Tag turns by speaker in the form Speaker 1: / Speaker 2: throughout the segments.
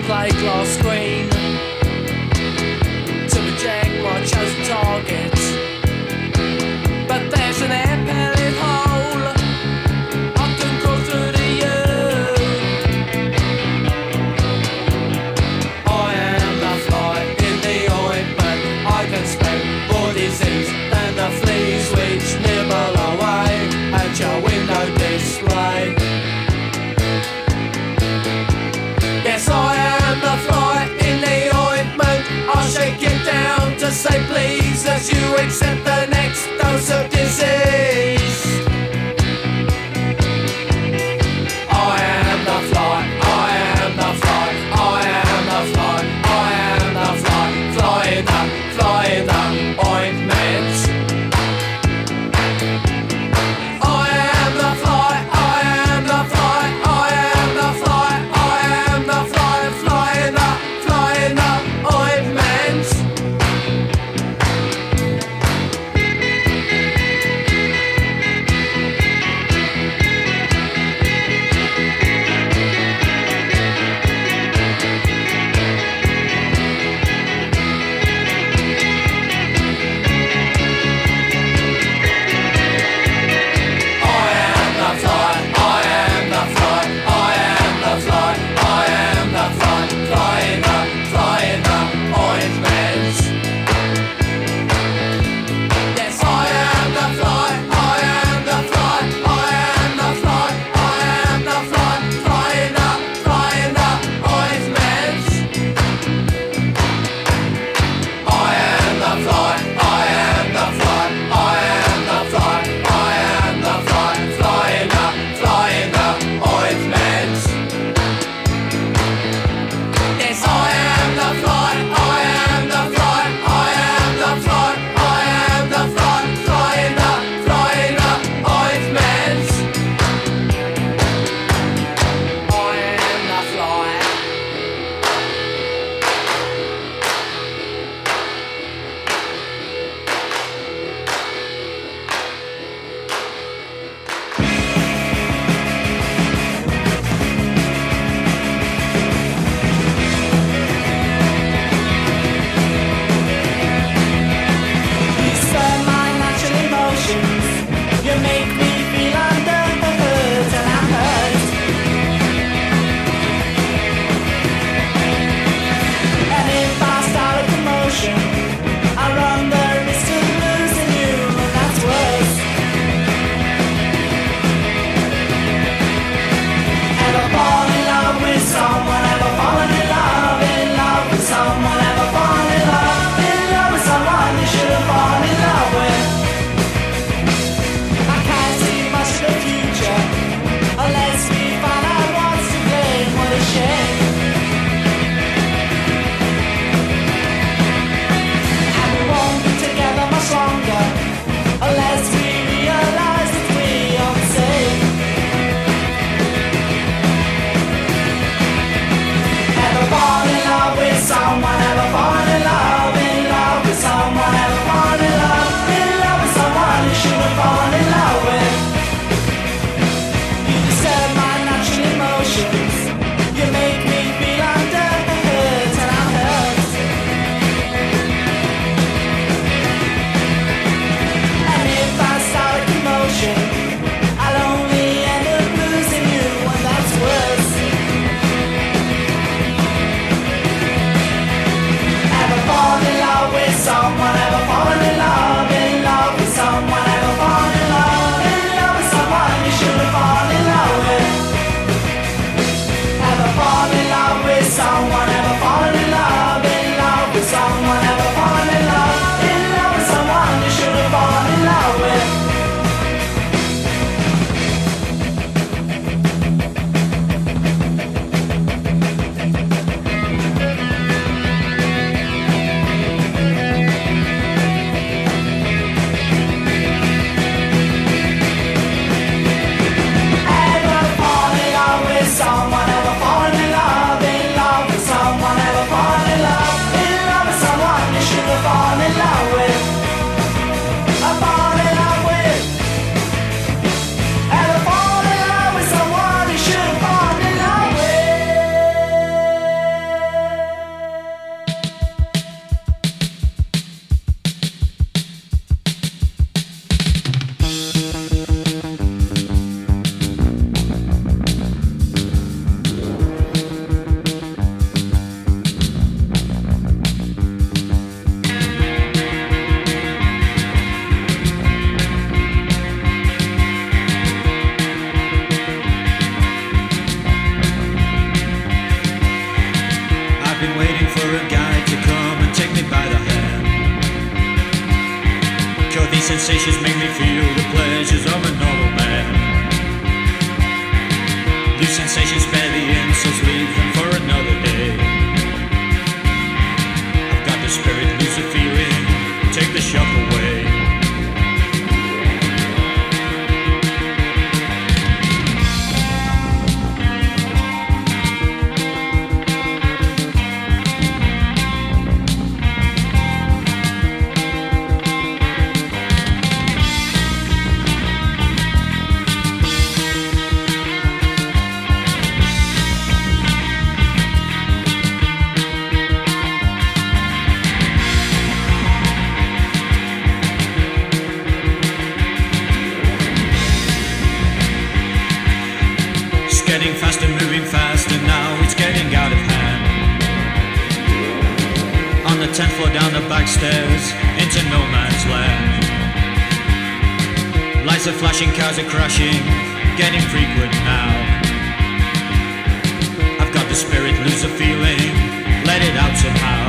Speaker 1: play glass screen to reject my chosen target. But there's an air pellet hole I can crawl through to you. I am the fly in the ointment. I can spread more disease than the fleas which nibble away at your window display. Yes, I am the fly in the ointment. I'll shake you down to say please as you accept the next dose of disease. I am the fly, I am the fly, I am the fly, I am the fly, fly in the ointment. I am the fly, I am the fly, I am the fly, I am the fly, fly in the ointment.
Speaker 2: been waiting for a guy to come and take me by the hand. Cause these sensations make me feel the pleasures of a normal man. These sensations spare the insults, leave them for another day. I've got the spirit, lose the feeling, take the shock away. Getting faster, moving faster, now it's getting out of hand. On the 10th floor, down the back stairs, into no man's land. Lights are flashing, cars are crashing, getting frequent now. I've got the spirit, lose the feeling, let it out somehow.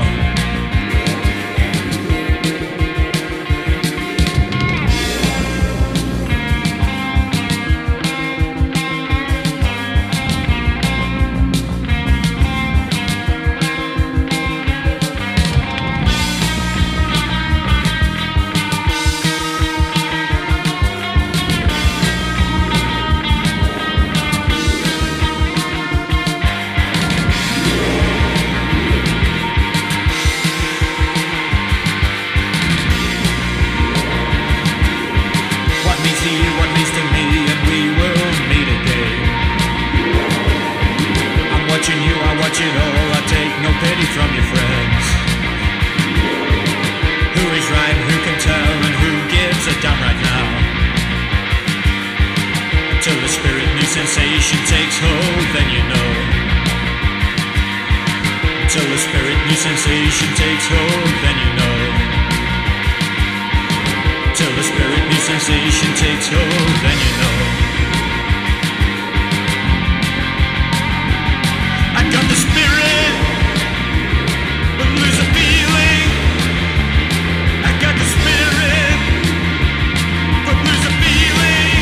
Speaker 2: What means to me, and we will meet again. I'm watching you, I watch it all, I take no pity from your friends. Who is right, who can tell, and who gives a damn right now? Until the spirit new sensation takes hold, then you know. Until the spirit new sensation takes hold, then you know. Till the spirit new sensation takes hold, then you know. I got the spirit, but lose a feeling. I got the spirit, but lose a feeling.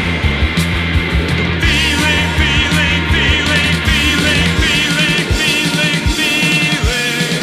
Speaker 2: Feeling, feeling, feeling, feeling, feeling, feeling, feeling.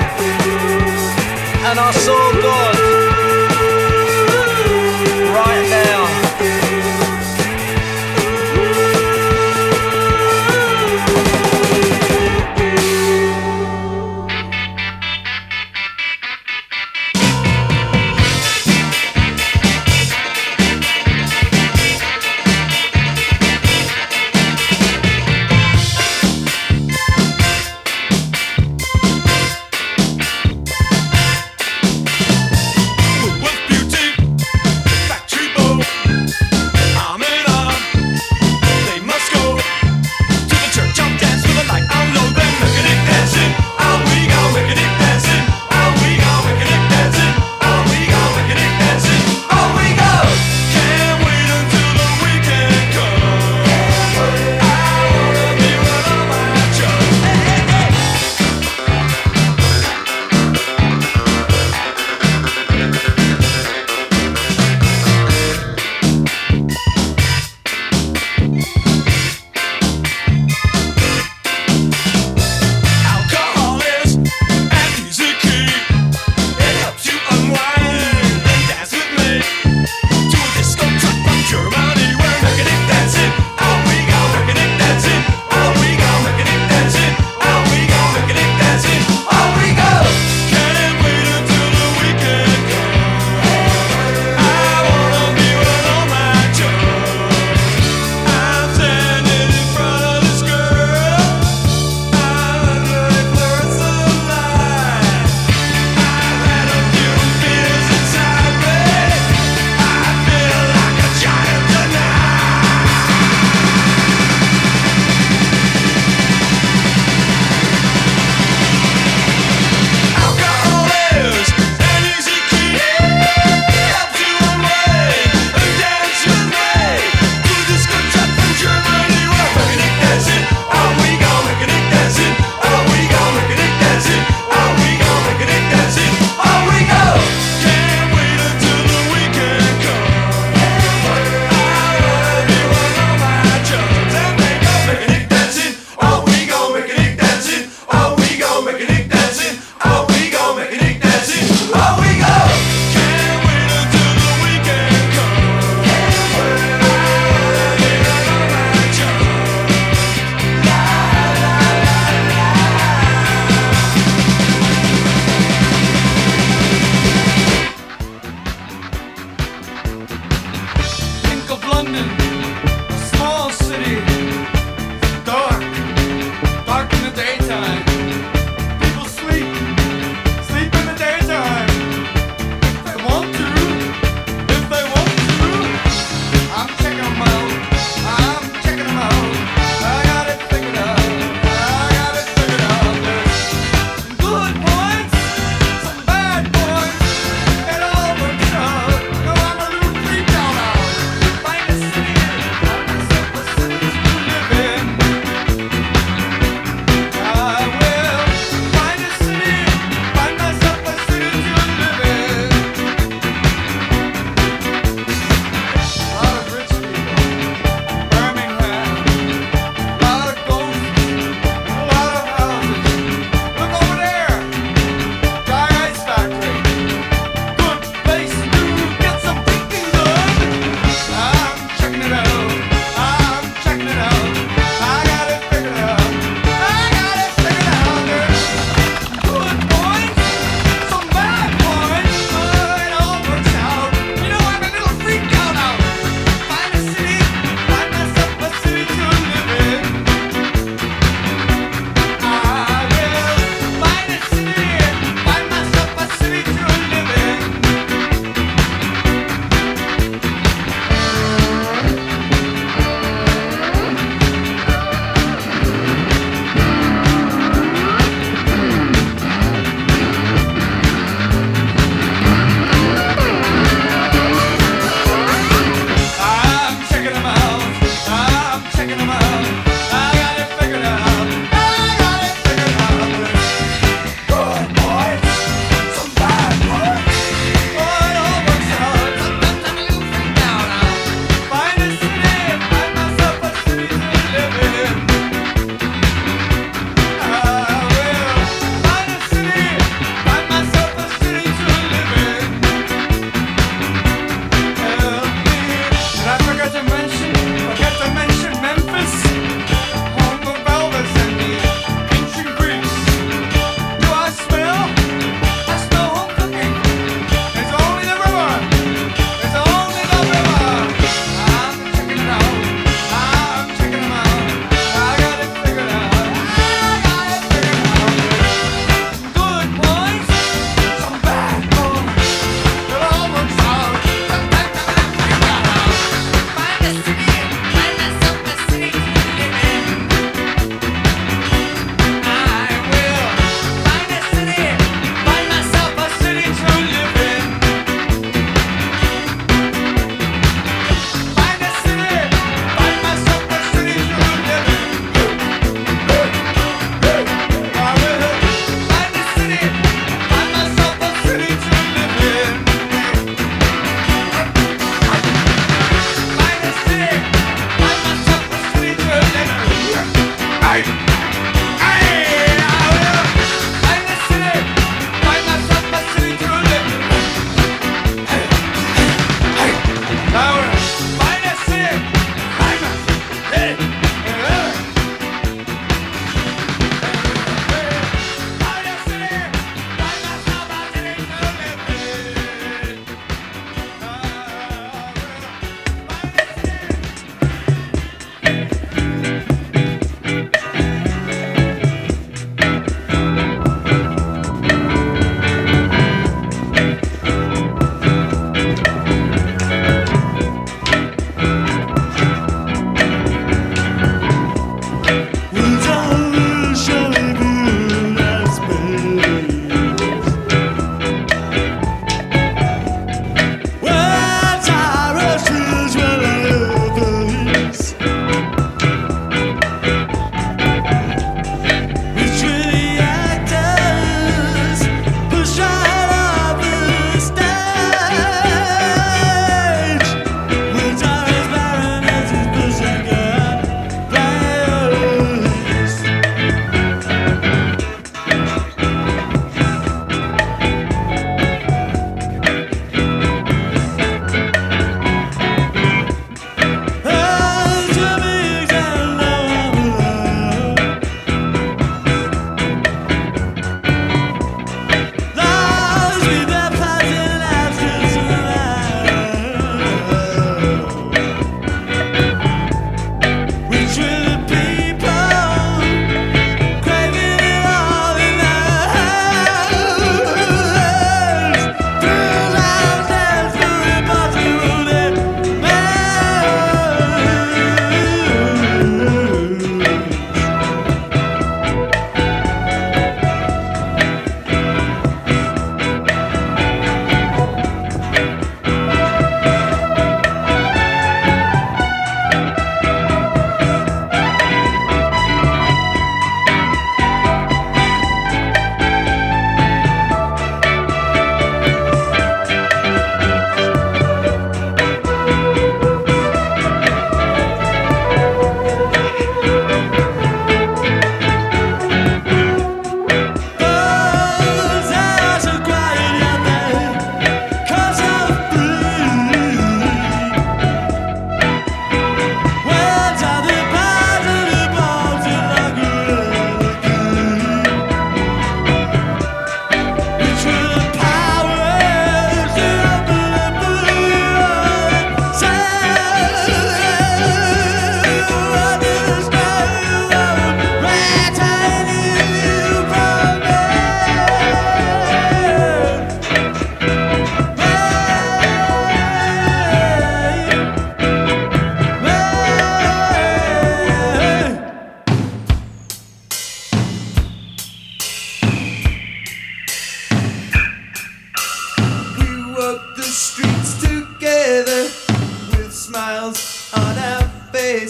Speaker 1: And I saw God right now.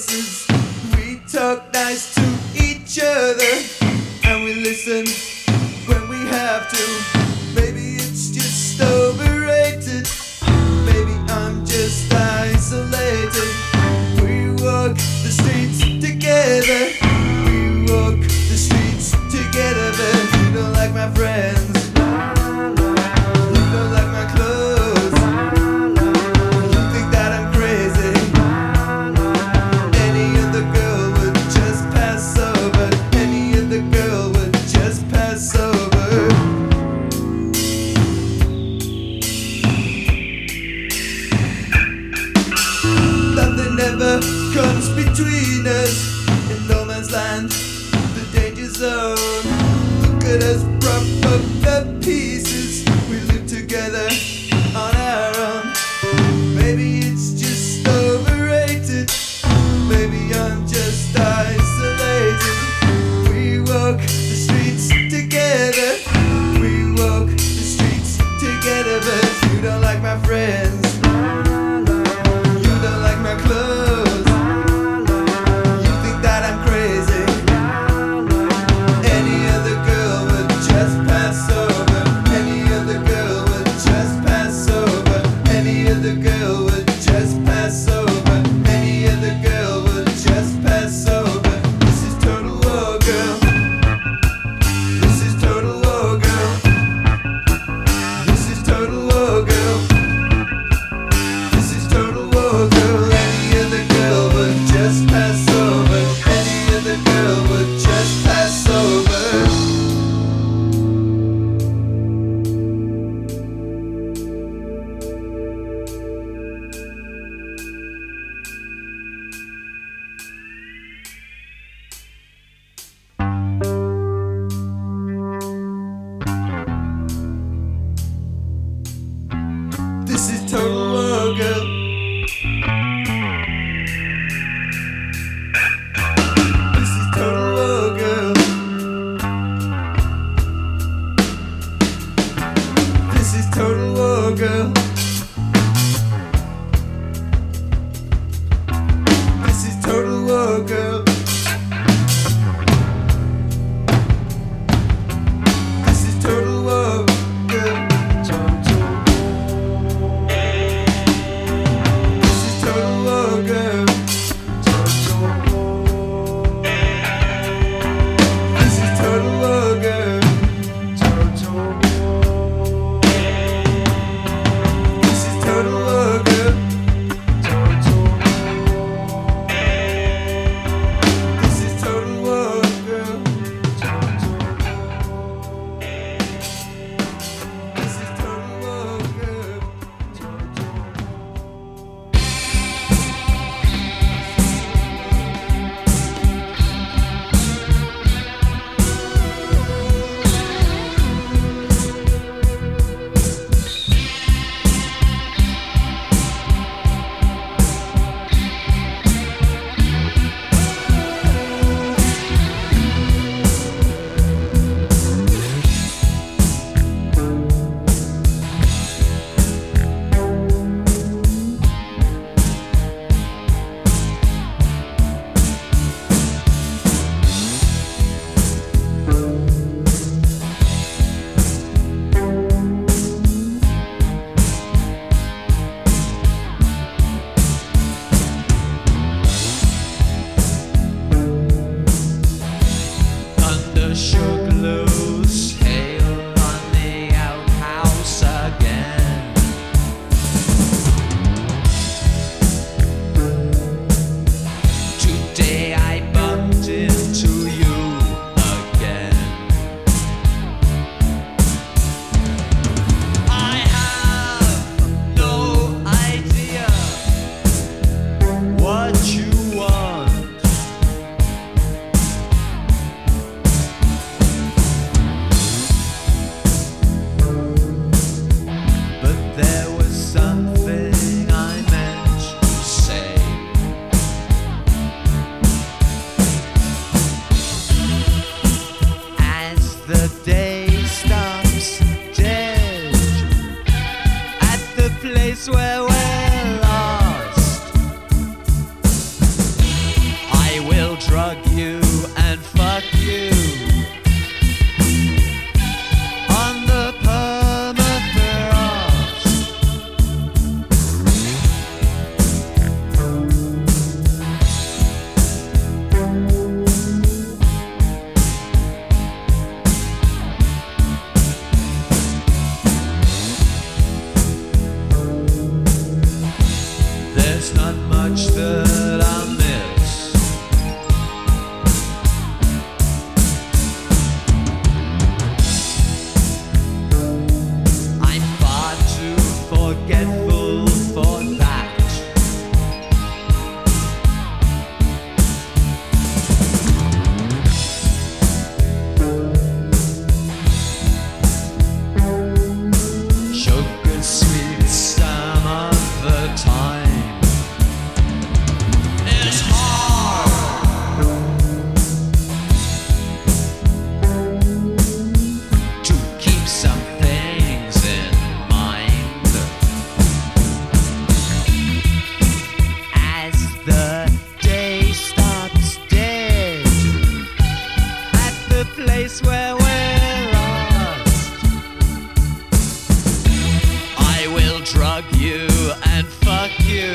Speaker 3: faces. We talk nice to each other, and we listen when we have to. Maybe it's just overrated. Maybe I'm just isolated. We walk the streets together. We walk the streets together, but you don't like my friends. You don't like my clothes. You think that I'm crazy. Any other girl would just pass over. Any other girl would just pass over. Nothing ever comes between us. In no man's land, the danger zone. Look at us prop up the pieces. We live together on our own. Maybe it's just overrated. Maybe I'm just isolated. We walk the streets together. We walk the streets together, but you don't like my friends. You don't like my clothes. You think that I'm crazy. Any other girl would just pass over. Any other girl would just pass over. Any other girl would just pass over. Any other girl would just pass over. This is Total War Girl. This is Total War Girl. This is Total War Girl. This is Total War Girl. Any other girl would just pass over. Any other girl would just pass over. This is Total War Girl. This is Total War Girl. This is Total War Girl. This is Total War Girl. This is Total War Girl. This is Total War Girl. This is Total War Girl. This is Total War Girl. This is Total War Girl. This is Total War Girl.
Speaker 1: Under shook loose, hail on the outhouse again. Today I bumped into you again. I have no idea what you want. But there was something I meant to say. As the day stops dead at the place where we're lost, forgetful for that. Sugar sweet some of the time. It's hard to keep some things in mind. As the day stops dead at the place where we're lost, I will drug you and fuck you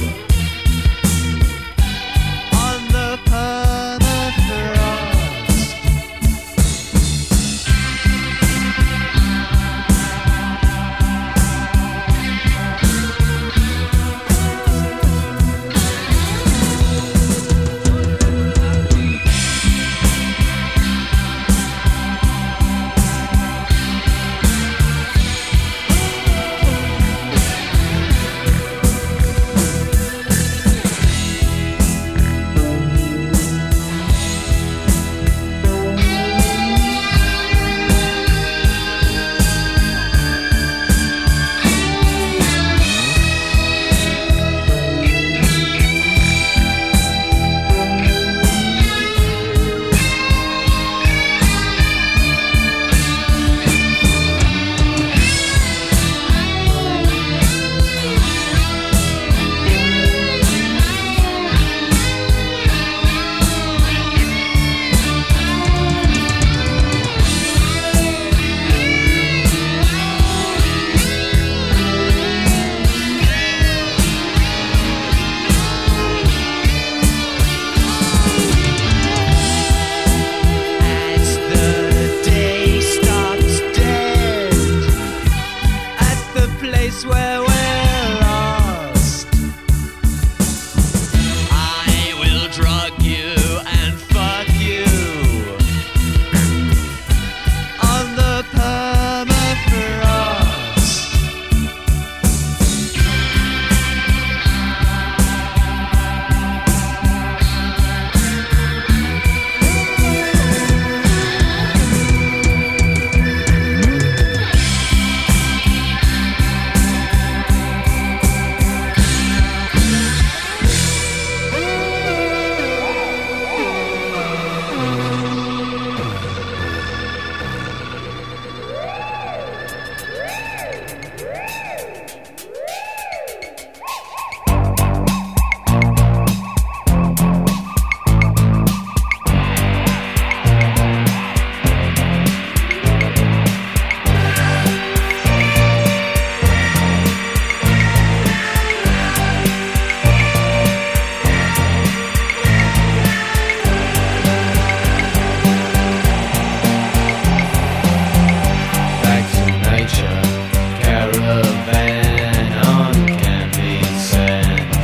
Speaker 1: on the permafrost. As the day stops dead at the place where we're lost, I will drug you and fuck you on the permafrost. Back to nature, caravan on candy sands.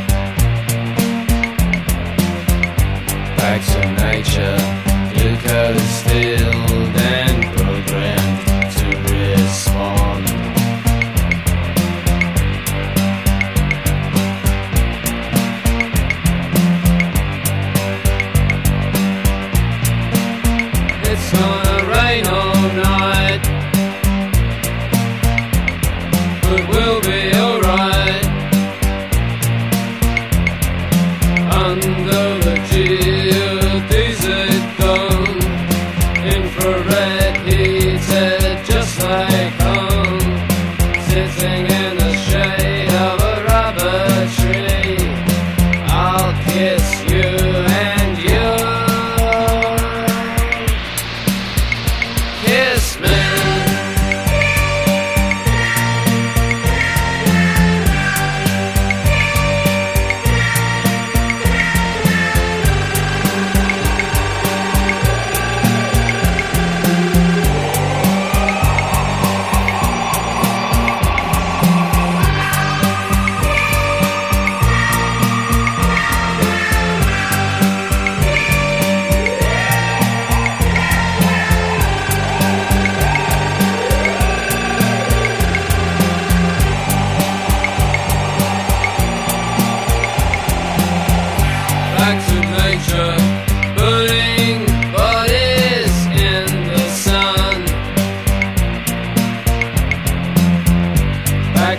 Speaker 1: Back to nature, glucose filled and programmed to respond. It's gonna rain all night, but we'll be alright under the geodesic dome. Infrared heated just like home, sitting in the shade of a rubber tree. I'll kiss you and you kiss me.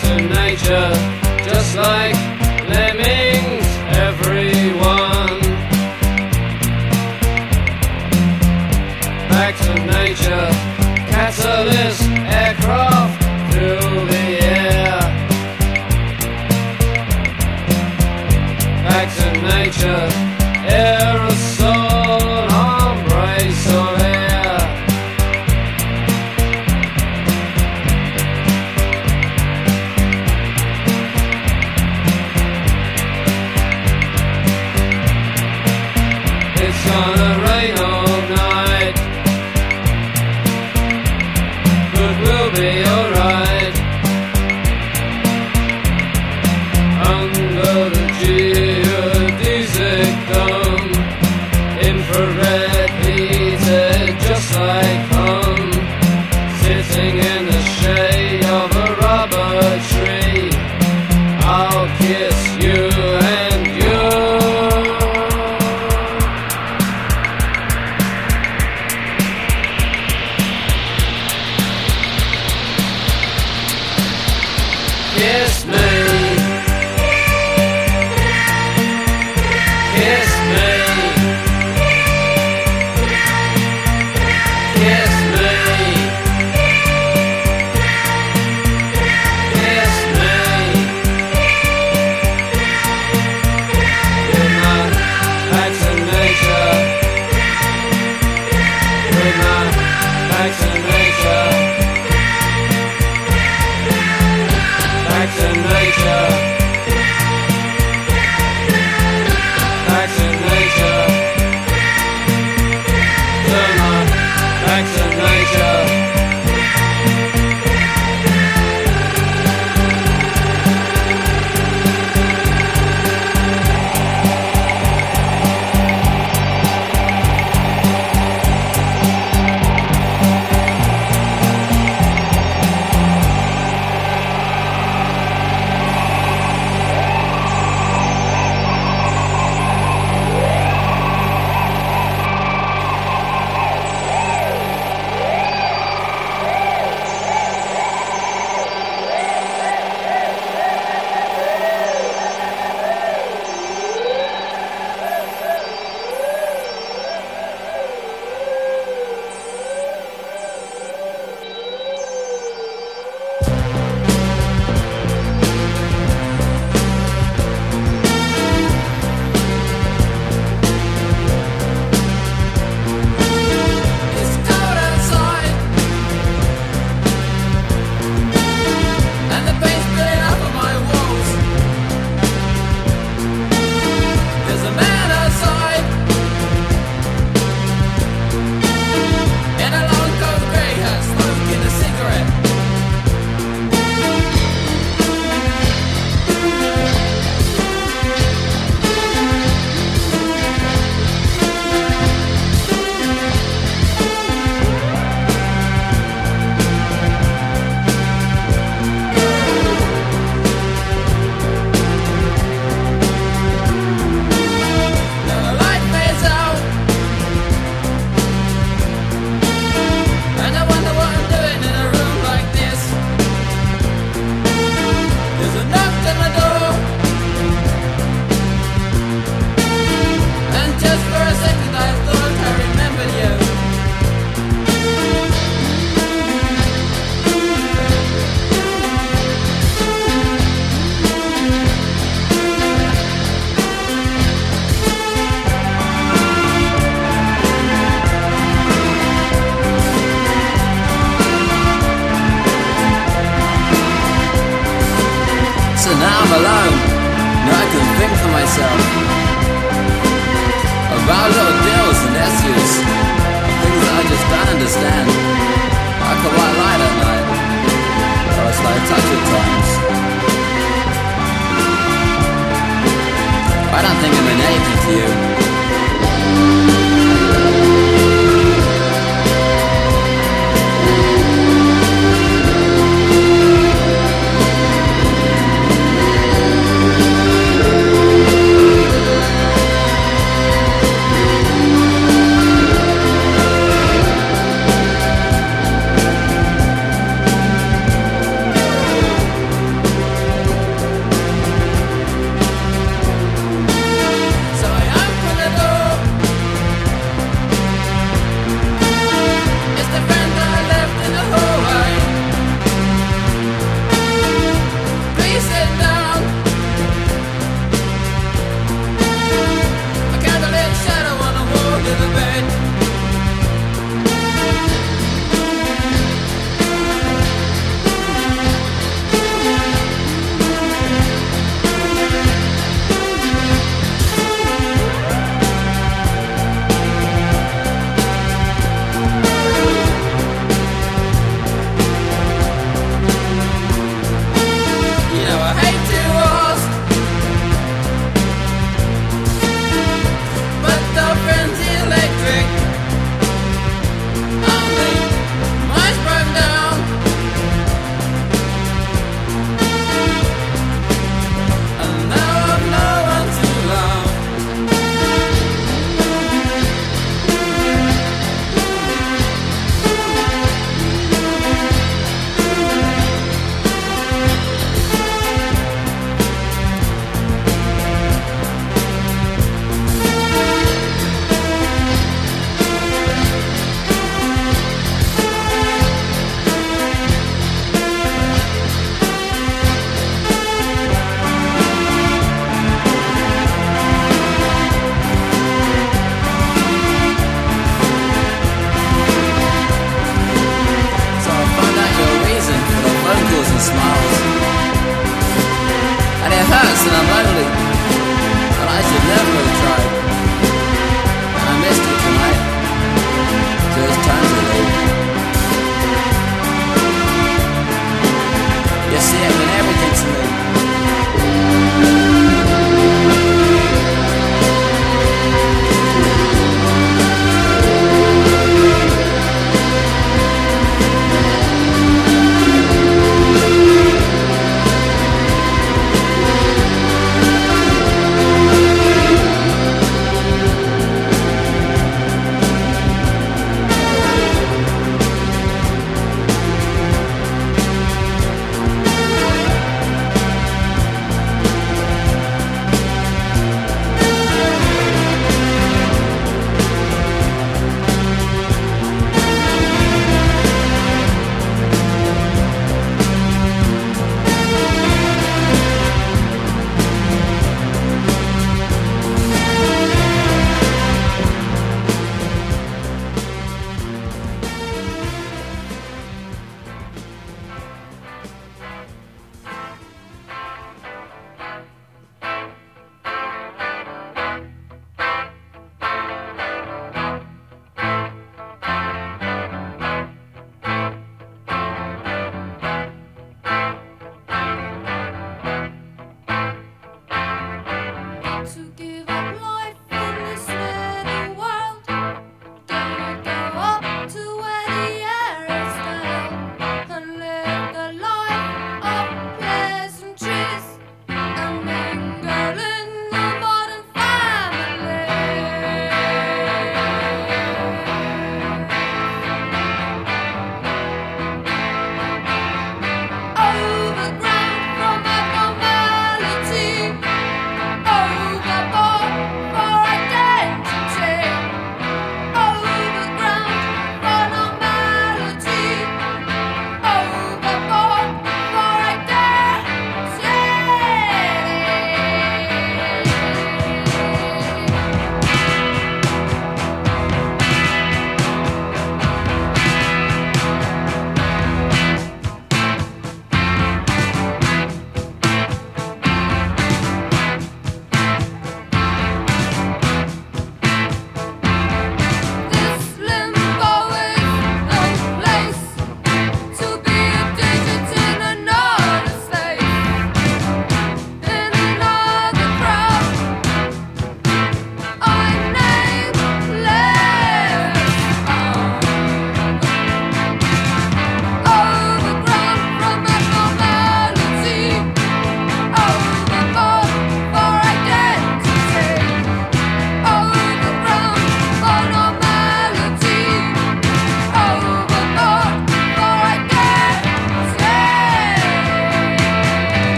Speaker 1: to nature, just like lemmings, everyone. Back to nature, catalyst, aircraft through the air. Back to nature, aerosol, embrace of air. It's gonna rain all night, but we'll be alright. Under the geodesic dome, infrared heated just like home. Sitting in the shade of a rubber tree, I'll kiss you and you. Kiss me. Kiss me. Kiss me. Kiss me. With my back to nature. With my back to nature. Back to nature. Back to nature. Turn on. Back to nature. It's cold outside, and the paint's spilling up on my walls. There's a man outside in a long coat grey hat, smoking a cigarette. Now the light fades out, and I wonder what I'm doing in a room like this. There's a knock on the door, and just for a second I thought I remembered you. So now I'm alone. Now I can think for myself about little deals and issues, things that I just don't understand. I could white light at night, or a slow touch at times. I don't think I mean anything to you. you'd never have tried. And I missed you tonight, so it's time to leave. You see, I mean everything to me.